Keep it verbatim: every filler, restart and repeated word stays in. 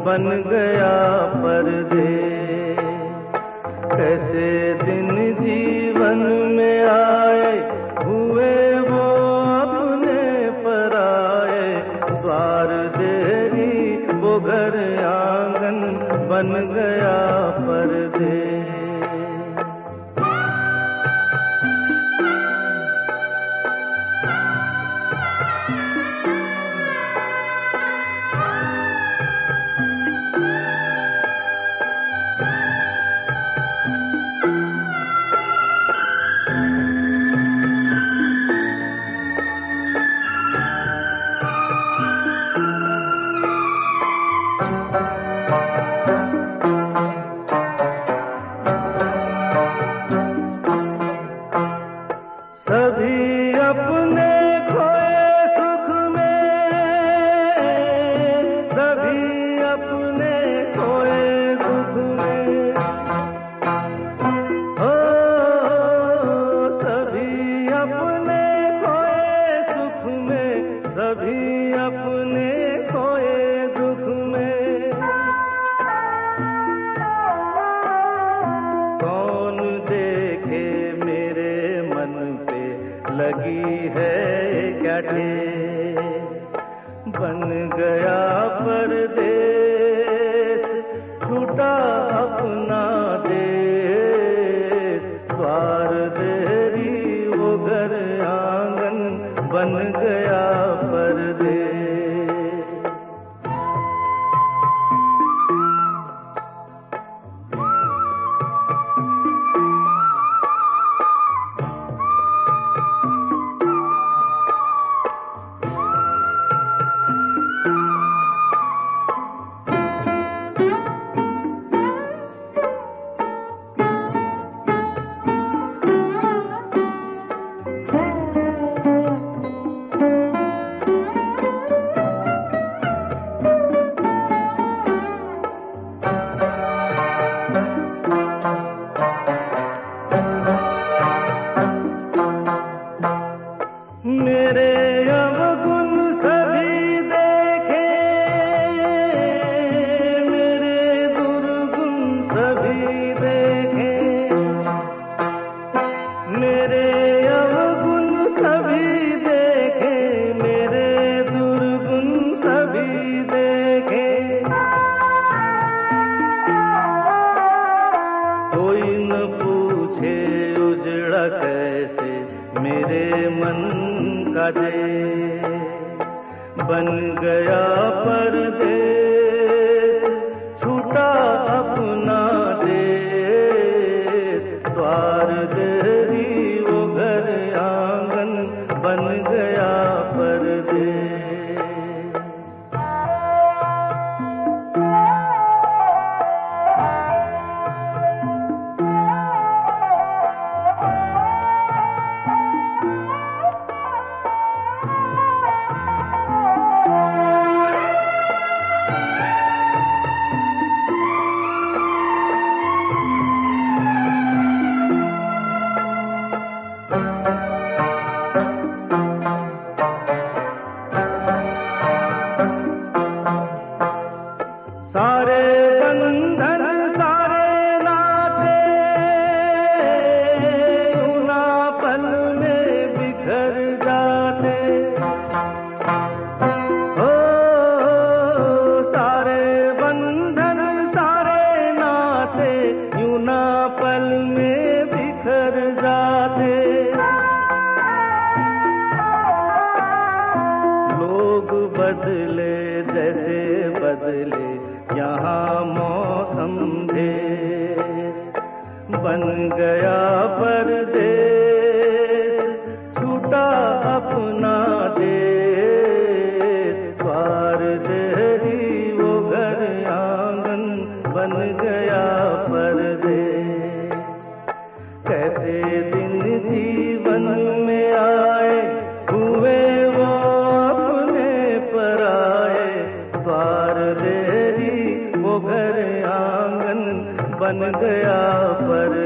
बन गया परदेस। कैसे दिन जीवन में आए, हुए वो अपने पराए। द्वार देरी वो घर आंगन बन गया परदेस। सभी अपने खोए सुख में, सभी अपने खोए दुख में। ओ सभी अपने खोए सुख में, सभी अपने खोए दुख में। कौन देखे मेरे मन पे लगी है क्या ठेस। बन गया परदेस, छूटा अपना देश। द्वार देरी वो घर आंगन बन गया परदेस। मेरे अवगुण सभी देखे, मेरे दुर्गुण सभी देखे। मेरे अवगुण सभी देखे, मेरे दुर्गुण सभी देखे। कोई न पूछे उजड़ा कैसे मेरे मन का देश। बन गया परदेस, छूटा अपना देश। द्वार देरी वो घर आंगन बन गया परदेस। सारे बंधन सारे नाते उना पल में बिखर जाते। ओ सारे बंधन सारे नाते यूना पल में बिखर जाते। लोग बदले जैसे बदले यहाँ मौसम देश। बन गया परदेस, छूटा अपना देश। द्वार देरी वो घर आंगन बन गया परदेस। कैसे दिन जीवन में आए, हुए वो अपने पराए। द्वार देरी वो घर आंगन बन गया पर